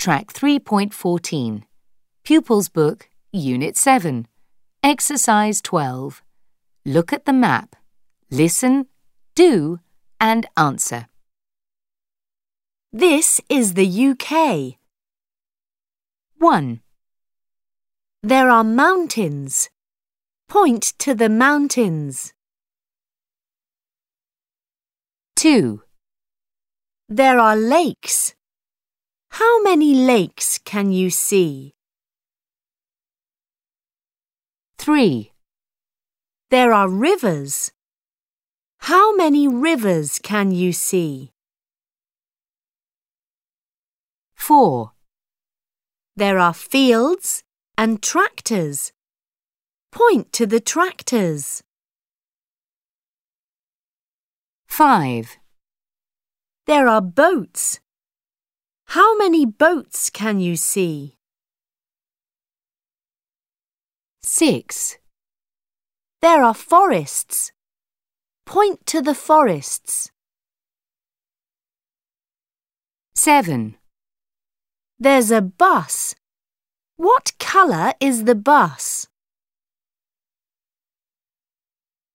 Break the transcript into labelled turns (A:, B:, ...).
A: Track 3.14. Pupils Book, Unit 7. Exercise 12. Look at the map. Listen, do, and answer.
B: This is the UK.
A: 1,
B: There are mountains. Point to the mountains.
A: 2,
B: There are lakes. How many lakes can you see?
A: 3,
B: There are rivers. How many rivers can you see?
A: 4,
B: There are fields and tractors. Point to the tractors.
A: 5,
B: There are boats. How many boats can you see?
A: 6,
B: There are forests. Point to the forests.
A: 7,
B: There's a bus. What colour is the bus?